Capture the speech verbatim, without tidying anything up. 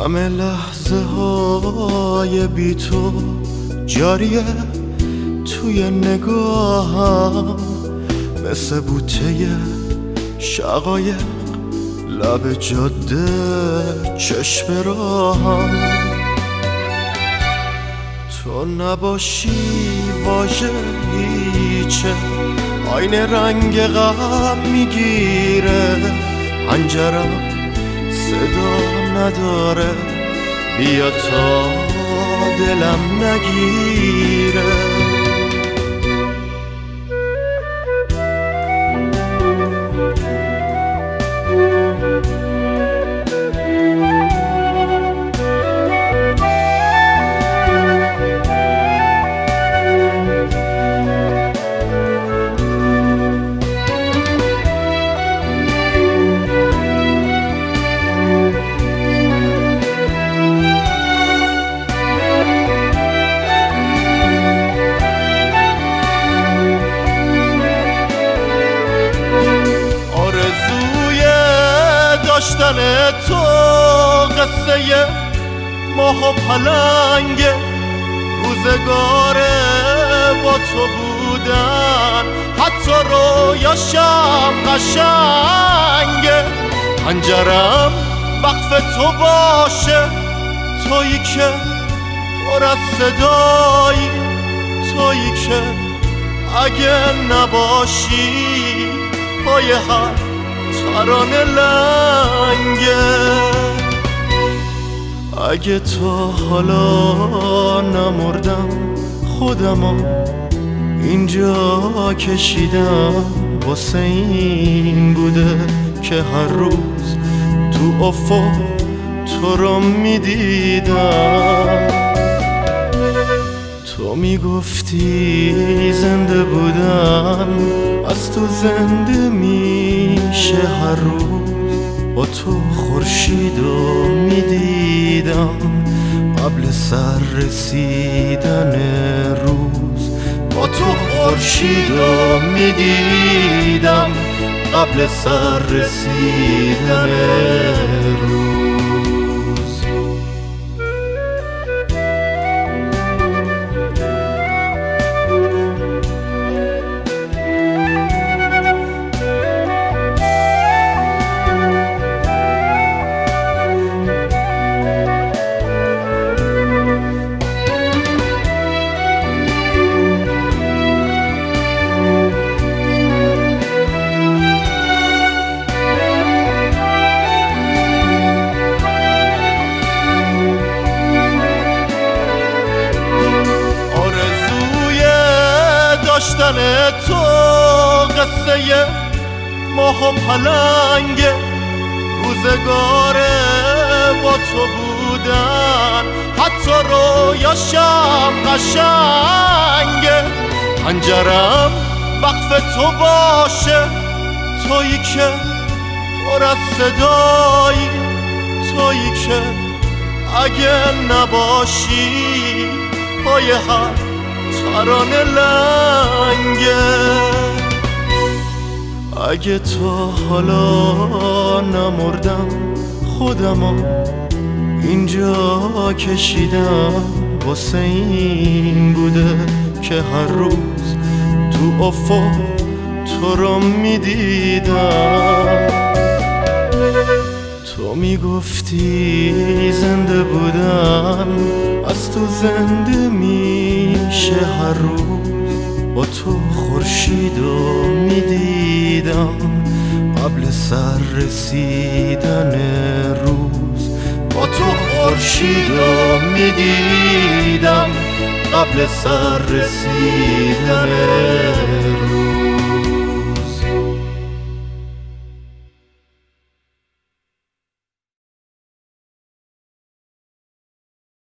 همه لحظه های بی تو جاریه توی نگاهم، مثل بوته شقایق لب جاده چشم راهم. تو نباشی واژه هیچه، آینه رنگ غم میگیره، حنجرم صدا نداره، بیا تا دلم نگیره. داشتن تو قصه ماه و پلنگه، روزگار با تو بودن حتی رویاشم قشنگه. حنجرم وقف تو باشه، تویی که پر از صدایی، تویی که اگه نباشی پای هر ترانه لنگه. اگه تا حالا نمردم خودمو اینجا کشیدم، واسه این بوده که هر روز تو افق تو رو میدیدم. تو میگفتی زنده بودن از تو زنده میشه، هر روز با تو خورشیدو میدیدم قبل سر رسیدن روز. با تو خورشیدو میدیدم قبل سر رسیدن روز. داشتن تو قصه ماه و پلنگه، روزگار با تو بودن حتی رویاشم قشنگه. حنجرم وقف تو باشه، تویی که پر از صدایی، تویی که اگه نباشی پای هر ترانه لنگه. اگه تا حالا نمردم خودمو اینجا کشیدم، واسه این بوده که هر روز تو افق تو رو میدیدم. تو میگفتی زنده بودن از تو زنده میشه، هر روز با تو خورشیدو میدیدم قبل سر رسیدن روز. با تو خورشیدو میدیدم قبل سر رسیدن روز.